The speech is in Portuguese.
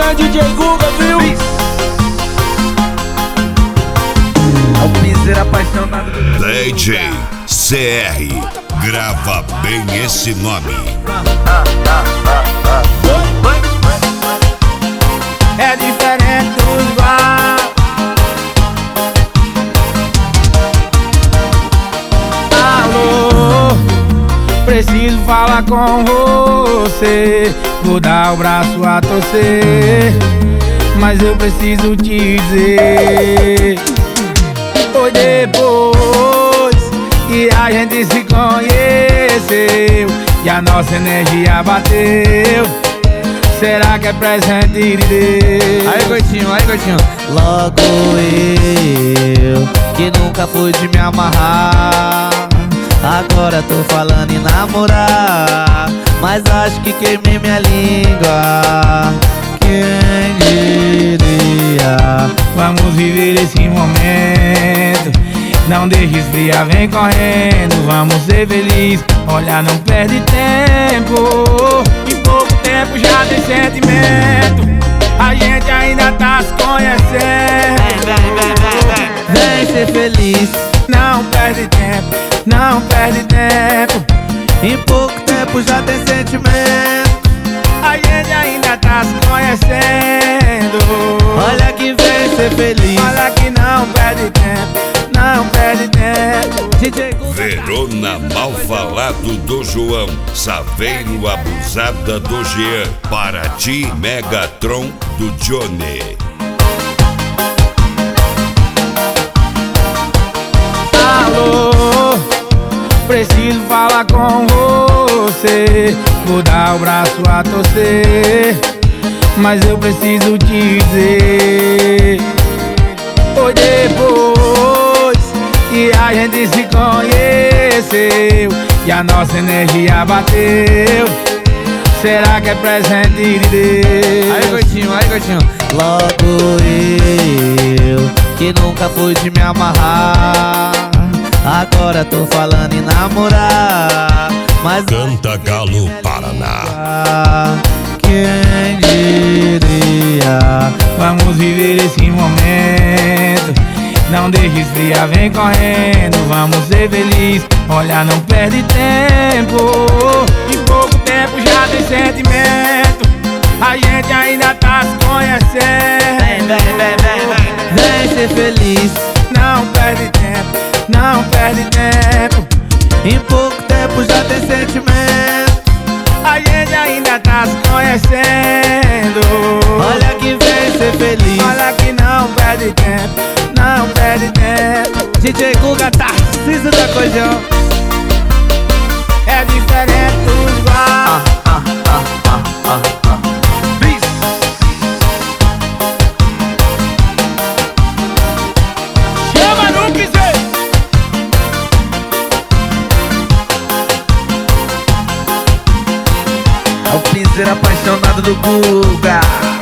é DJ Guga, viu? É o piseiro apaixonado do DJ CR, grava bem esse nome. É diferente dos igual. Alô, preciso falar com você. Vou dar o braço a torcer, mas eu preciso te dizer. Foi depois que a gente se conheceu e a nossa energia bateu. Será que é presente de Deus? Aí, gordinho, aí, gordinho. Logo eu, que nunca fui de me amarrar, agora tô falando em namorar, mas acho que queimei minha língua. Quem diria? Vamos viver esse momento, não deixe esfriar, vem correndo. Vamos ser felizes, olha, não perde tempo. Em pouco tempo já tem sentimento, a gente ainda tá se conhecendo. Vem ser feliz, não perde tempo, não perde tempo. Em pouco tempo já tem sentimento, a gente ainda tá se conhecendo. Olha que vem ser feliz, olha que não perde tempo, não perde tempo. DJ Guga. Verona mal falado do João, Saveiro abusada do Jean, Paraty Megatron do Johnny. Alô, preciso falar com você. Vou dar o braço a torcer, mas eu preciso te dizer. Foi depois que a gente se conheceu e a nossa energia bateu. Será que é presente de Deus? Aí, gordinho, aí, gordinho. Logo eu, que nunca fui de me amarrar, agora tô falando em namorar, mas Canta Galo Paraná. quem diria? Vamos viver esse momento, não deixe esfriar, vem correndo. Vamos ser felizes, olha, não perde tempo. Em pouco tempo já tem sentimento, a gente ainda tá se conhecendo. Vem ser feliz, não perde tempo, não perde tempo. Em pouco tempo já tem sentimento, a gente ainda tá se conhecendo. Olha que vem ser feliz, olha que não perde tempo, não perde tempo. DJ Guga, Tarcísio da Cojão. É diferente dos igual. Chama no piseiro. É o piseiro apaixonado do Guga.